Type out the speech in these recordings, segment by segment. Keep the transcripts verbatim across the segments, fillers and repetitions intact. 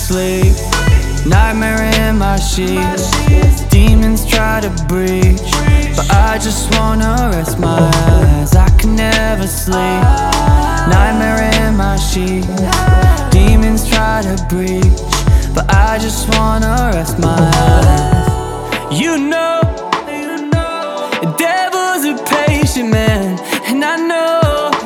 sleep, nightmare in my sheets. Demons try to breach, but I just wanna rest my eyes. I can never sleep, nightmare in my sheets. Demons try to breach, but I just wanna rest my eyes. You know, the devil's a patient man, and I know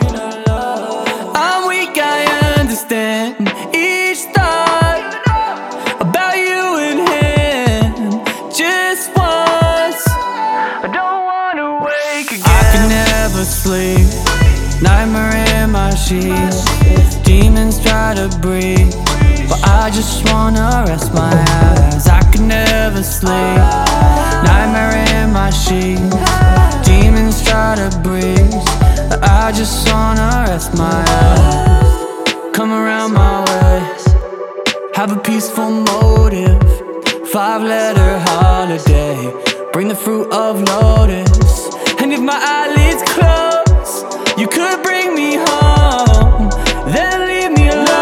I'm weak, I understand. Each thought about you and him, just once, I don't wanna wake again. I can never sleep, nightmare in my sheets. Demons try to breathe, but I just wanna rest my eyes. I can never sleep, nightmare in my sheets. Demons try to breathe, but I just wanna rest my eyes. Come around my way, have a peaceful motive. Five letter holiday, bring the fruit of lotus. And if my eyelids close, you could bring me home, then leave me alone.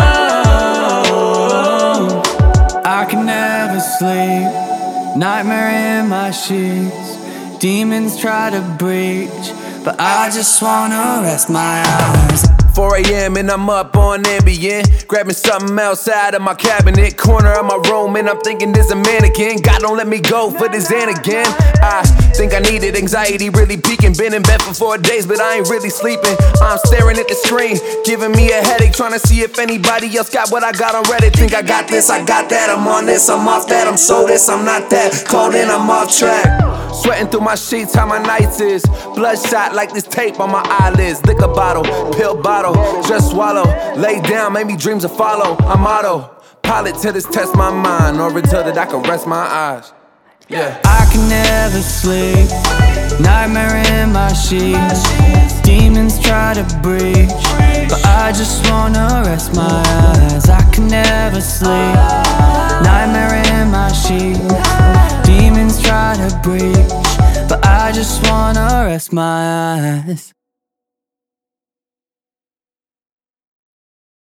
I can never sleep, nightmare in my sheets. Demons try to breach, but I just wanna rest my eyes. four A M and I'm up on Ambien, grabbing something outside of my cabinet, corner of my room, and I'm thinking there's a mannequin. God, don't let me go for this Xan again. I think I needed anxiety, really peaking. Been in bed for four days, but I ain't really sleeping. I'm staring at the screen, giving me a headache, trying to see if anybody else got what I got on Reddit. Think I got this, I got that, I'm on this, I'm off that, I'm so this, I'm not that. Cold and I'm off track. Sweating through my sheets, how my nights is. Bloodshot like this tape on my eyelids. Liquor bottle, pill bottle, just swallow. Lay down, maybe dreams will follow. I'm autopilot till this test my mind, or until that I can rest my eyes. Yeah. I can never sleep, nightmare in my sheets. Demons try to breach, but I just wanna rest my eyes. I can never sleep, nightmare in my sheets. Demons try to breach, but I just wanna rest my eyes.